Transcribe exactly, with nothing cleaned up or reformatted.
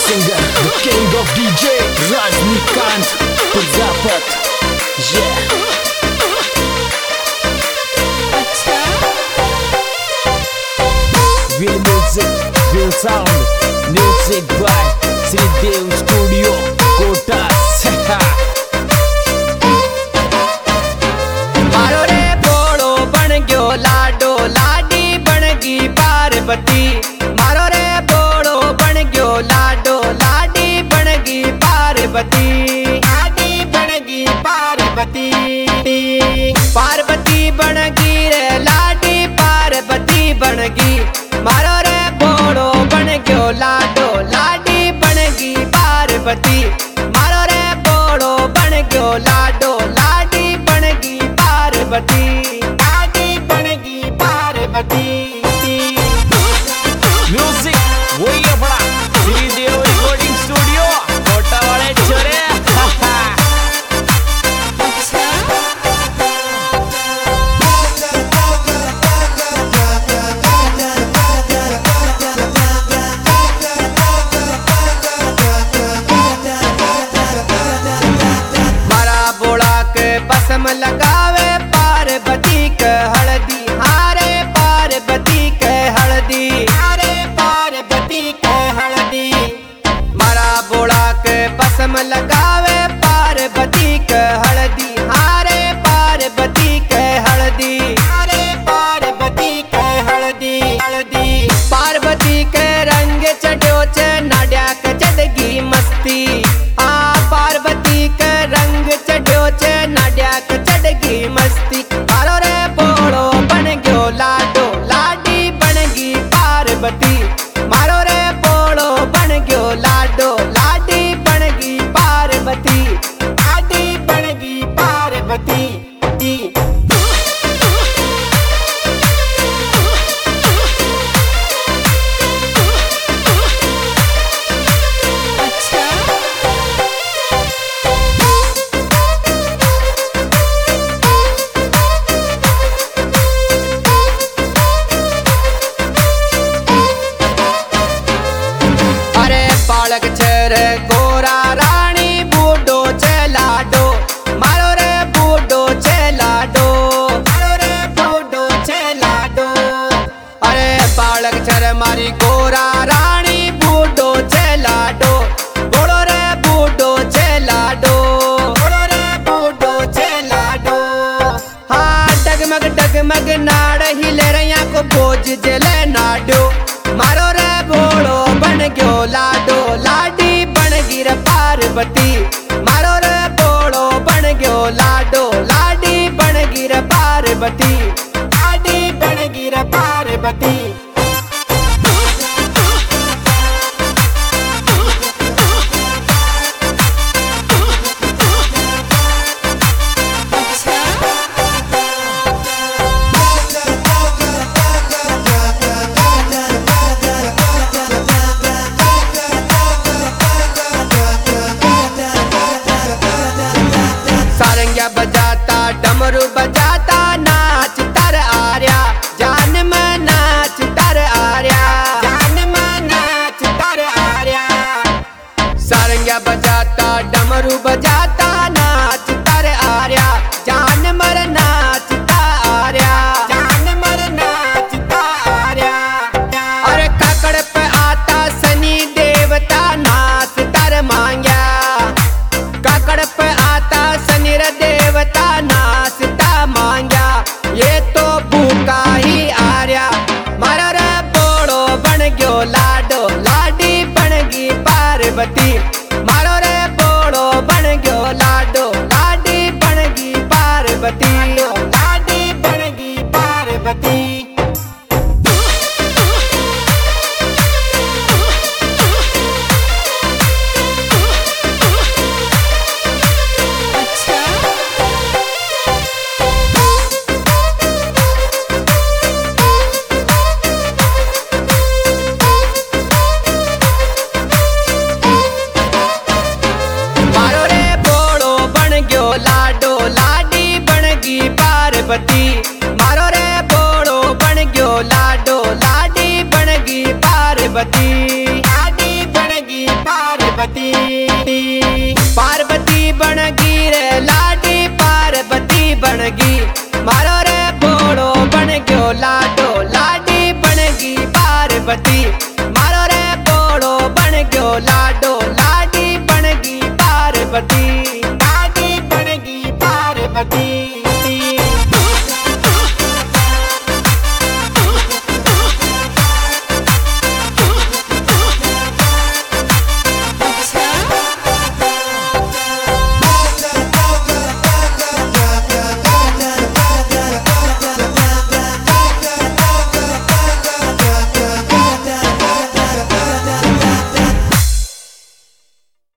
singer, the king of D J, Rajnikant Prajapati. Yeah. Real music, real sound, music by Sri Dev Studio, Kota. मारो रे बोलो बन गयो लाडो लाडी बनगी पार्वती। मारो रे बोलो बन गयो लाडो लाडी बनगी पार्वती। लाडी बनगी पार्वती, पार्वती बनगी रे लाडी पार्वती बनगी। मारो रे बोलो बन गयो लाडो लाडी बनगी पार्वती। मारो रे बोलो बन गयो लाडो लाडी बनगी पार्वती। लाडी बनगी पार्वती। म्यूजिक वही अपना श्री देव रिकॉर्डिंग स्टूडियो कोटा वाले छोरे। बसम लगावे पार्वती के हल्दी। हारे पार्वती के हल्दी, हारे पार्वती के हल्दी। मारा बोला के बसम लगावे पार्वती के हल्दी। हारे पार्वती के हल्दी, हारे पार्वती के हल्दी हल्दी। पार्वती के रंग चढ़ो चे नाड्या के चढ़गी मस्ती। आ पार्वती के रंग चढ़ो चे नाड्या के चढ़गी मस्ती। मारो रे बोलो बन गयो लाडो लाडी बनगी पार्वती। मारो रे बोलो बन गयो लाडो लाडी बनगी पार्वती। लाडी बनगी पार्वती। बालक छे गोरा रानी बूढ़ो छे लाडो। मारो रे बूढ़ो छे लाडो, मारो रे बूढ़ो छे लाडो। अरे बालक छे मारी गोरा रानी बूढ़ो छे लाडो। बोलो रे बूढ़ो छे लाडो, बोलो रे बूढ़ो छे लाडो। हाँ डगमग डगमग नाड़ हिले रैया को बोझ जले नाडो। मारो रे बोलो बन गयो लाडो लाडी बनगी रे पार्वती। मारो रे बोलो बन गयो लाडो लाडी बनगी रे पार्वती। लाडी बनगी रे पार्वती। सारंगिया बजाता डमरू बजाता नाच तर आर्या। जान में नाच तर आर्या, जान में नाच तर आर्या। सारंगिया बजाता डमरू बजाता नाच तर आर्या। जान मर नाच आर्या, जान मर नाच आर्या। अरे काकड़ पे आता शनि देवता नाच तर मांग्या। काकड़ पे आता शनि देवता नाचता मांग्या। ये तो भूखा ही आर्या। मारो रे बोलो बन गयो लाडो लाडी बनगी पार्वती। मारो रे बोलो बन गयो लाडो लाडी बनगी पार्वती। लाडी बनगी पार्वती। पार्वती पार्वती बनगी रे लाडी पार्वती बनगी मारो रे बोड़ो बन गयो लाडो लाडी बनगी पार्वती मारो रे बोड़ो बन गयो लाडो लाडी बनगी पार्वती।